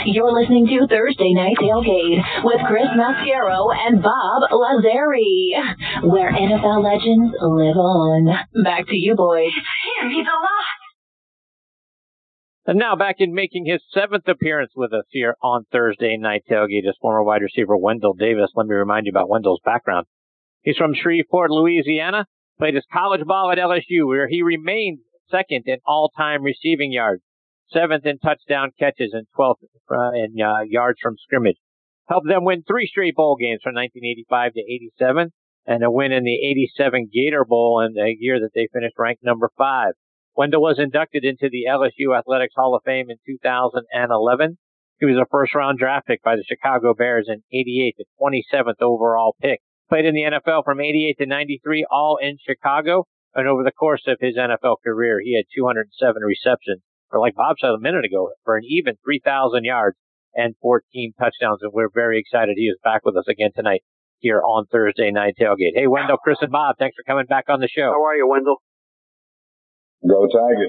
You're listening to Thursday Night Tailgate with Chris Mascaro and Bob Lazari, where NFL legends live on. Back to you, boys. Damn, he's a lot. And now back in making his 7th appearance with us here on Thursday Night Tailgate is former wide receiver Wendell Davis. Let me remind you about Wendell's background. He's from Shreveport, Louisiana, played his college ball at LSU, where he remained 2nd in all-time receiving yards, 7th in touchdown catches, and 12th in yards from scrimmage. Helped them win 3 straight bowl games from 1985 to 87, and a win in the 87 Gator Bowl in a year that they finished ranked number 5. Wendell was inducted into the LSU Athletics Hall of Fame in 2011. He was a first-round draft pick by the Chicago Bears in 88, the 27th overall pick. Played in the NFL from 88 to 93, all in Chicago. And over the course of his NFL career, he had 207 receptions, or like Bob said a minute ago, for an even 3,000 yards and 14 touchdowns. And we're very excited he is back with us again tonight here on Thursday Night Tailgate. Hey, Wendell, Chris, and Bob, thanks for coming back on the show. How are you, Wendell? Go Tigers.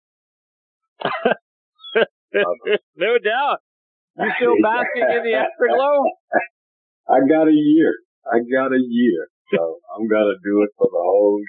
No doubt. You still basking in the afterglow? I got a year, so I'm gonna do it for the whole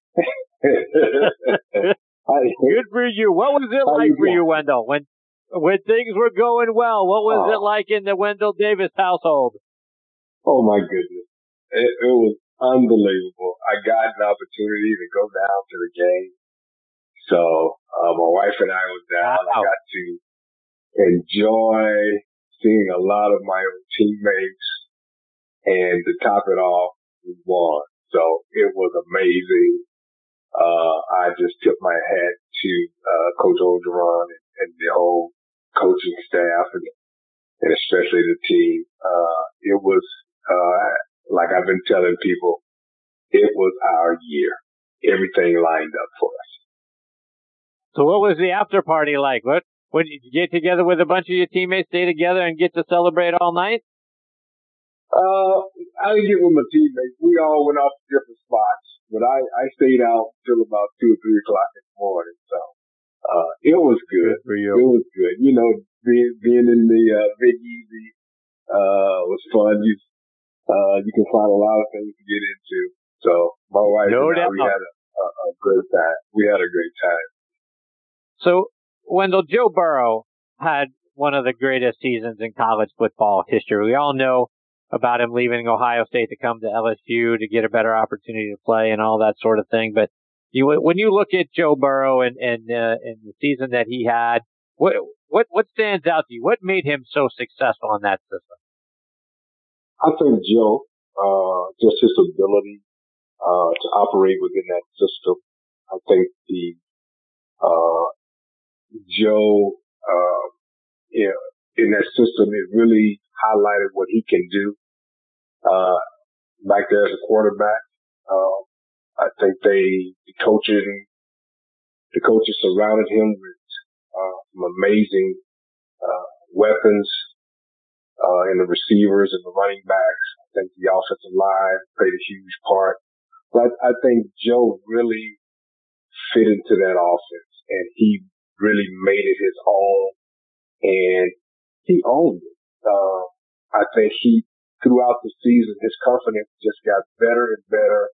year. Good for you. What was it like for you, Wendell, when things were going well? What was it like in the Wendell Davis household? Oh my goodness, it was unbelievable. I got an opportunity to go down to the game. So, my wife and I was down. Wow. I got to enjoy seeing a lot of my own teammates, and to top it off, we won. So it was amazing. I just tip my hat to, Coach Orgeron and the whole coaching staff and especially the team. It was, like I've been telling people, it was our year. Everything lined up for us. So what was the after party like? What did you get together with a bunch of your teammates, stay together, and get to celebrate all night? I didn't get with my teammates. We all went off to different spots, but I stayed out till about 2 or 3 o'clock in the morning. So it was good. For you. It was good. You know, being in the Big Easy was fun. You can find a lot of things to get into. So my wife and I, we had a great time. We had a great time. So, Wendell, Joe Burrow had one of the greatest seasons in college football history. We all know about him leaving Ohio State to come to LSU to get a better opportunity to play and all that sort of thing. But when you look at Joe Burrow and the season that he had, what stands out to you? What made him so successful in that system? I think Joe, just his ability to operate within that system. I think Joe, in that system, it really highlighted what he can do, back there as a quarterback. I think the coaches surrounded him with, some amazing, weapons, in the receivers and the running backs. I think the offensive line played a huge part. But I think Joe really fit into that offense, and he really made it his own, and he owned it. I think throughout the season, his confidence just got better and better.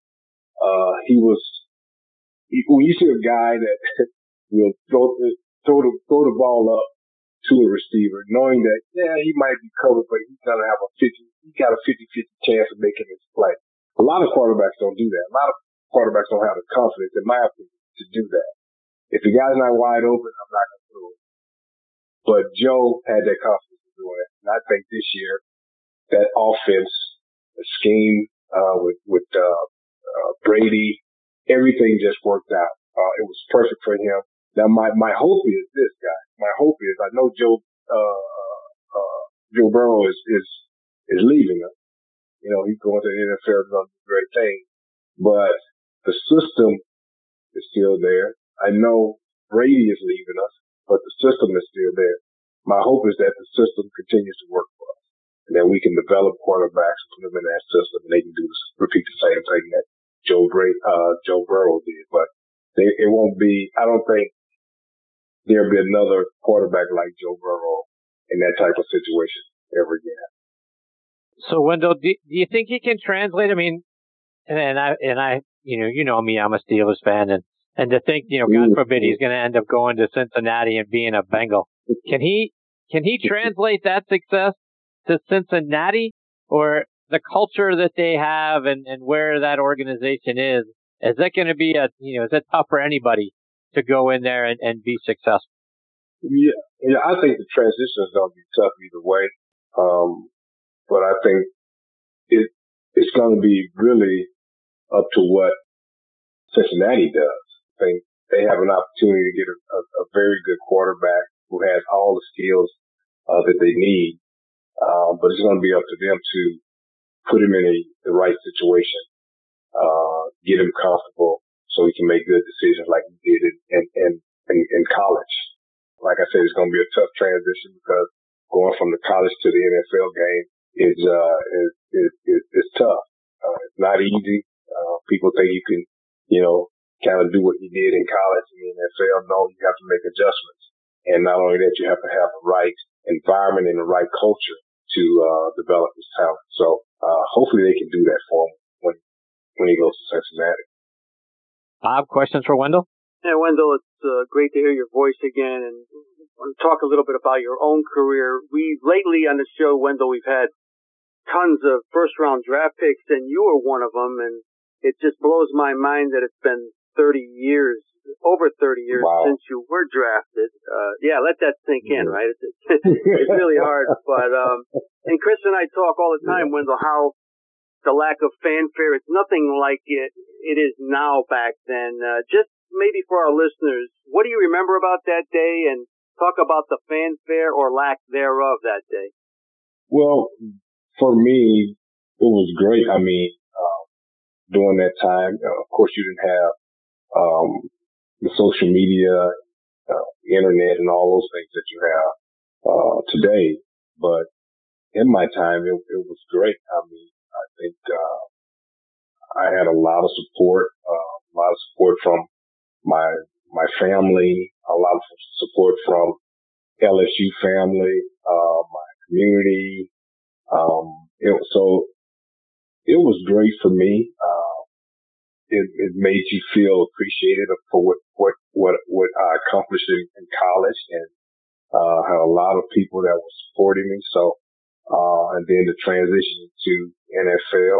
When you see a guy that will throw the ball up to a receiver, knowing that, he might be covered, but he's got a 50-50 chance of making his play. A lot of quarterbacks don't do that. A lot of quarterbacks don't have the confidence, in my opinion, to do that. If the guy's not wide open, I'm not going to throw it. But Joe had that confidence to do it. And I think this year, that offense, the scheme, with Brady, everything just worked out. It was perfect for him. Now, my hope is this, guy. My hope is, I know Joe Burrow is leaving us. You know, he's going to the NFL, going to do a great thing. But the system is still there. I know Brady is leaving us, but the system is still there. My hope is that the system continues to work for us, and that we can develop quarterbacks and put them in that system, and they can repeat the same thing that Joe Burrow did. But it won't be. I don't think there'll be another quarterback like Joe Burrow in that type of situation ever again. So, Wendell, do you think he can translate? I mean, and I, you know me, I'm a Steelers fan, and to think, God forbid he's going to end up going to Cincinnati and being a Bengal. Can he translate that success to Cincinnati, or the culture that they have and where that organization is that going to be is that tough for anybody to go in there and be successful? Yeah, I think the transition is going to be tough either way. But I think it's going to be really up to what Cincinnati does. I think they have an opportunity to get a very good quarterback who has all the skills that they need. But it's going to be up to them to put him in the right situation, get him comfortable so he can make good decisions like he did in college. Like I said, it's going to be a tough transition because going from the college to the NFL game is tough. It's not easy. People think you can, kind of do what you did in college in the NFL. No, you have to make adjustments. And not only that, you have to have the right environment and the right culture to develop his talent. So hopefully they can do that for him when he goes to Cincinnati. Bob, questions for Wendell? Yeah, Wendell, it's great to hear your voice again, and I want to talk a little bit about your own career. Lately on the show, Wendell, we've had tons of first-round draft picks, and you were one of them, and it just blows my mind that it's been over 30 years wow. since you were drafted. Let that sink in, right? It's really hard, but and Chris and I talk all the time, Wendell, how the lack of fanfare, it's nothing like it is now back then. Just maybe for our listeners, what do you remember about that day, and talk about the fanfare or lack thereof that day? Well, for me, it was great. I mean, during that time, of course, you didn't have the social media, internet, and all those things that you have today. But in my time, it was great. I mean, I think I had a lot of support from my family, a lot of support from LSU family, my community. It was great for me. It made you feel appreciated for what I accomplished in college, and had a lot of people that were supporting me. So, and then the transition to NFL,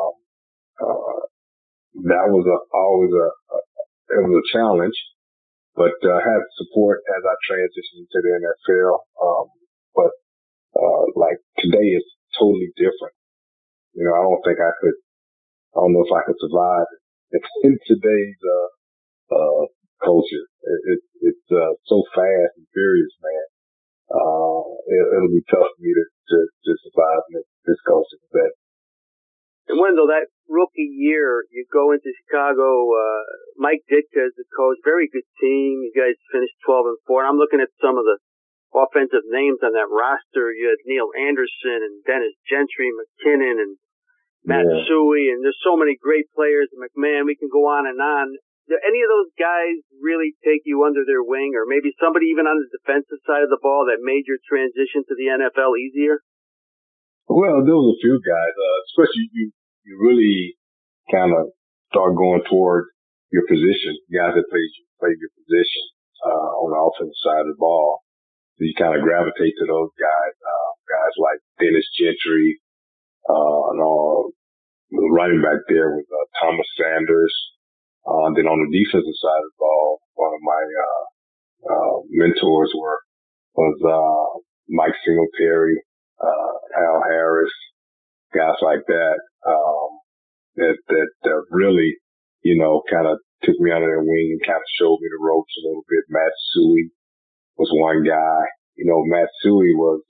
that was always a challenge, but had support as I transitioned to the NFL. But like today is totally different. I don't know if I could survive in today's culture. It's so fast and furious, man. It'll be tough for me to survive in this culture today. And Wendell, that rookie year, you go into Chicago, Mike Ditka is the coach, very good team. You guys finished 12-4. And I'm looking at some of the offensive names on that roster. You had Neil Anderson and Dennis Gentry, McKinnon and Matt Suhey, and there's so many great players. McMahon, we can go on and on. Do any of those guys really take you under their wing, or maybe somebody even on the defensive side of the ball that made your transition to the NFL easier? Well, there was a few guys, especially you really kind of start going toward your position, guys that played your position on the offensive side of the ball. So you kind of gravitate to those guys, guys like Dennis Gentry, and all. The running back there was Thomas Sanders. And then on the defensive side of the ball, one of my mentors was Mike Singletary, Al Harris, guys like that that really, kind of took me under their wing and kind of showed me the ropes a little bit. Matt Suhey was one guy. Matt Suhey was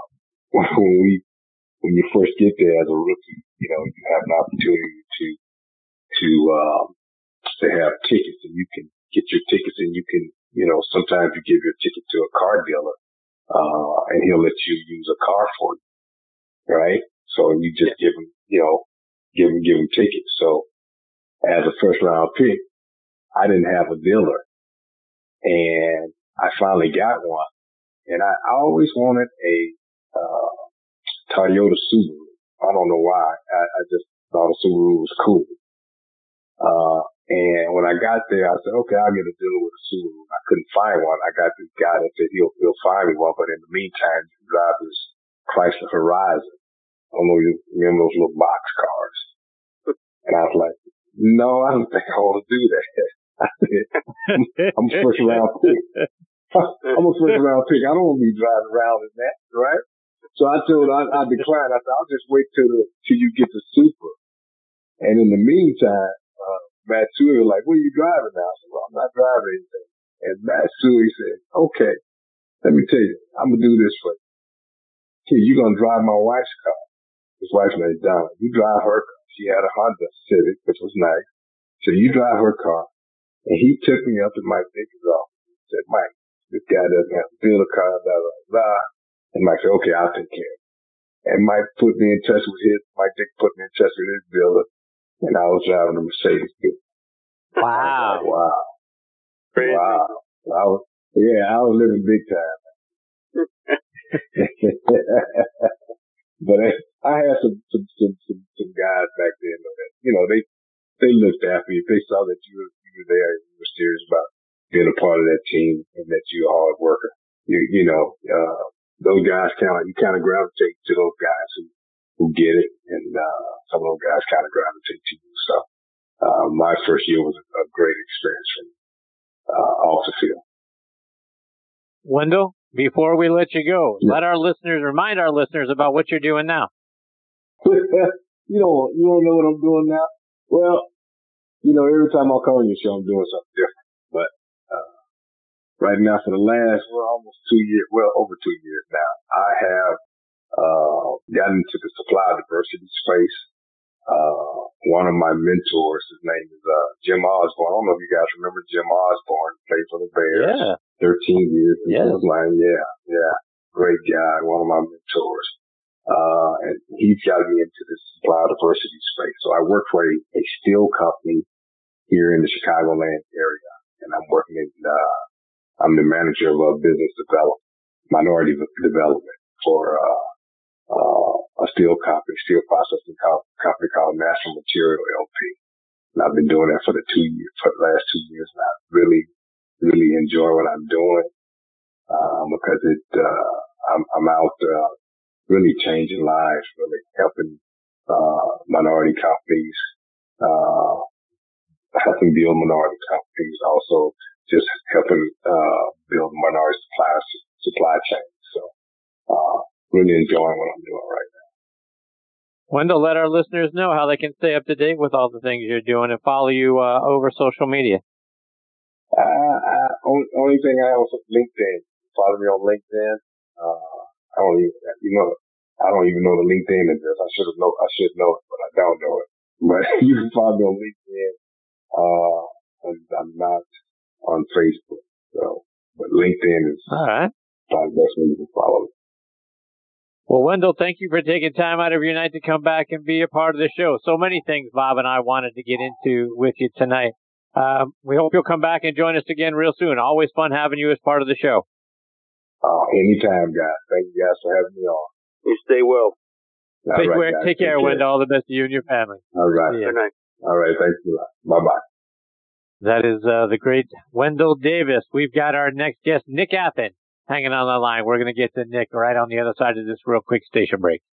when you first get there as a rookie, you have an opportunity to have tickets, and you can get your tickets, and you can, sometimes you give your ticket to a car dealer, and he'll let you use a car for you, right? So you just give him tickets. So as a first round pick, I didn't have a dealer, and I finally got one. And I always wanted a Toyota Subaru. I don't know why. I just thought a Subaru was cool. And when I got there, I said, okay, I'll get a deal with a Subaru. I couldn't find one. I got this guy that said he'll find me one, but in the meantime, you drive this Chrysler Horizon. I don't know if you remember those little box cars. And I was like, no, I don't think I want to do that. I said, I'm a first round pick. I'm a first round pick. I don't want to be driving around in that, right? So I told her, I declined. I said, I'll just wait till you get the Super. And in the meantime, Matsui was like, what are you driving now? I said, well, I'm not driving anything. And Matsui said, okay, let me tell you, I'm going to do this for you. Here, you're going to drive my wife's car. His wife's name is Donna. You drive her car. She had a Honda Civic, which was nice. So you drive her car. And he took me up to Mike Dick's office and said, Mike, this guy doesn't have to build a car, blah, blah, blah. And Mike said, okay, I'll take care of it. And Mike put me in touch with Mike Dick put me in touch with his builder. And I was driving a Mercedes. Wow. Wow. Crazy. Wow. I was living big time. But I had some guys back then that, they looked after you. If they saw that you were there and you were serious about being a part of that team and that you're a hard worker. Those guys you kind of gravitate to those guys who get it, and some of those guys kind of gravitate to you. So my first year was a great experience for me off the field. Wendell, before we let you go, remind our listeners about what you're doing now. You don't know what I'm doing now? Well, every time I call on your show, I'm doing something different. But right now, for the last almost 2 years, over 2 years now, I have gotten into the supply diversity space. One of my mentors, his name is Jim Osborne. I don't know if you guys remember Jim Osborne, played for the Bears. Yeah. 13 years. Yeah. Yeah. Great guy, one of my mentors. And he's got me into the supply diversity space. So I work for a steel company here in the Chicagoland area, and I'm working I'm the manager of business development, minority development for a steel processing company called National Material LP. And I've been doing that for the last 2 years, and I really, really enjoy what I'm doing, because I'm out, really changing lives, really helping, minority companies, helping build minority companies, also just helping, build minority supply chains. So, really enjoying what I'm doing right now. Wendell, let our listeners know how they can stay up to date with all the things you're doing and follow you over social media. Only thing I have is LinkedIn. Follow me on LinkedIn. I don't even know the LinkedIn address. I should know it, but I don't know it. But you can follow me on LinkedIn. And I'm not on Facebook. So, but LinkedIn is all right. probably the best way you can follow me. Well, Wendell, thank you for taking time out of your night to come back and be a part of the show. So many things Bob and I wanted to get into with you tonight. We hope you'll come back and join us again real soon. Always fun having you as part of the show. Anytime, guys. Thank you guys for having me on. You stay well. Take care, Wendell. All the best to you and your family. All right. Good night. All right. Thank you. Bye-bye. That is the great Wendell Davis. We've got our next guest, Nick Athan, hanging on the line. We're going to get to Nick right on the other side of this real quick station break.